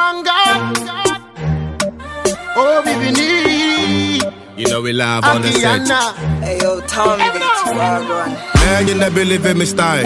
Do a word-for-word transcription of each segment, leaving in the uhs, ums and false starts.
one God. Oh, baby, need. You know we live on the set. Hey yo, Tom Beats, well run. Man, you never believe in me style.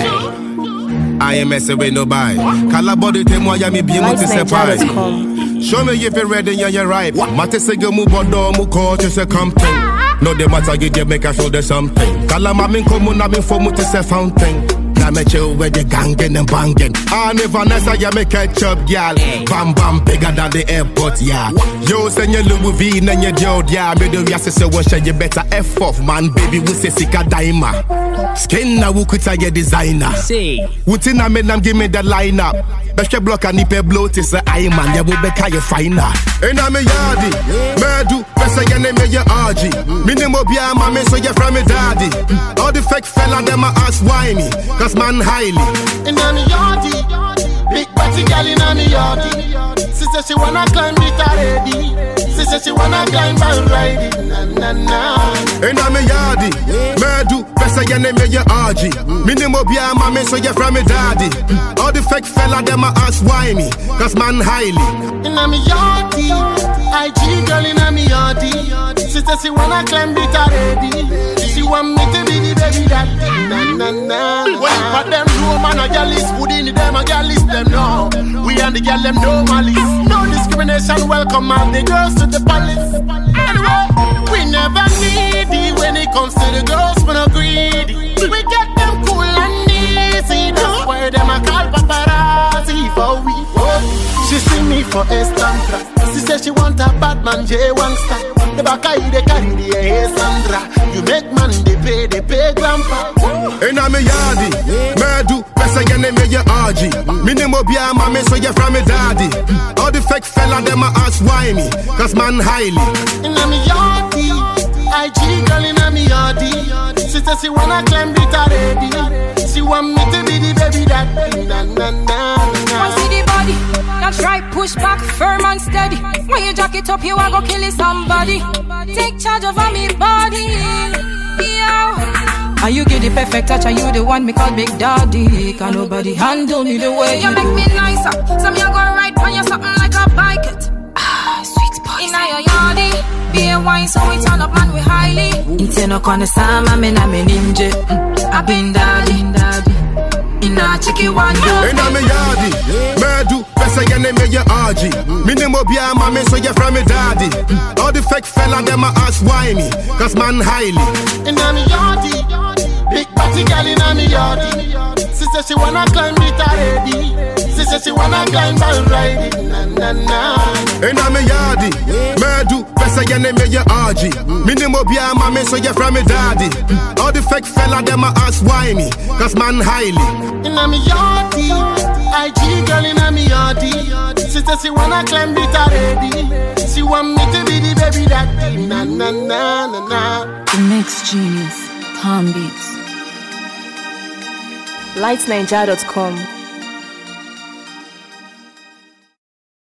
I ain't messing with nobody. Call body te moi ya mi bien mo te surprise. Show me if you're ready and you're right. Mate se go mu bodo mu ko te se camping. No the matter you get make I show there's something. Call ma min komo na min fo mu te se fountain. Na me chill with the gangin' and bangin'. And if Vanessa ya me catch up, y'all. Bam bam bigger than the airport, yeah. Yo, send your Louis V and your Jod, yeah. Me do ya say what you better F off, man. Baby, we say sika daima. Skin na wukuta ye designer. See. Wutina me nam give me the lineup. Beshe block and nipe blow to say I man. Ya will be kaya finer. Ena me yardi. Me do besa ya ne me ya R G. Minimo biya mame so ya from me daddy. All the fake fella them a ask why me. Cause man highly. In a me yardie, big party girl in a me yardie. She said she wanna climb it already. She said she wanna climb and ride it. Na na na. In a me yardie, me do besa ya ne me ya R G. Minimo biya mame so ya from me daddy. All the fake fella them a ask why me. Cause man highly. In a me yardie, I G girl in a me yardie. She said she wanna climb it already. She want me to be the baby daddy. Na na na. When for them no man a girl is good in them a girl is them no. We and the girl them no malice. No discrimination. Welcome all the girls to the palace. Anyway, we never needy when it comes to the girls. We no greedy. We get them cool and easy. That's why them a call paparazzi for we. She see me for Estantra. She say she want a bad man J one star. The back I they carry the hey Sandra. You make man they pay, they pay grandpa. In a me yardie, me do besa ya ne me ya R G. Minimo biya mame so ya from me daddy. All the fake fella them a ask why me. Cause man highly. In a me yardie, I G girl in a me yardie. She said she wanna climb it already. She want me to be the baby daddy. Na na na na. I see the body, that's right, push back, firm and steady. When you jack it up, you a go kill somebody. Take charge of me body. Yeah. And you give the perfect touch, and you the one me call Big Daddy. Can nobody handle me the way you, you make me nicer. Some you go ride on you something like a bike it. Ah, sweet boy. Inna your yardie, be a wine so we turn up man we highly. Inte no kone sama me na me ninja. I been daddy, daddy. Inna chicky one do. Inna me yardie, me do besa ya ne me ya R G. Minimo biya mame so ya from me daddy. All the fake fella them a ask why me. Cause man highly. Inna me yardie, big party girl inna me yardie. She said she wanna climb it already. She said she wanna climb and ride it. Na na na. Inna me yardie, me do besa ya ne me ya R G. Minimo biya mame so ya from me daddy. All the fake fella them a ask why me. Cause man highly. Inna me yardie, I G girl inna me yardie. She said she wanna climb it already. She want me to be the baby daddy. Na na na na na. The Mix Genius, Tom Beats. light ninja dot com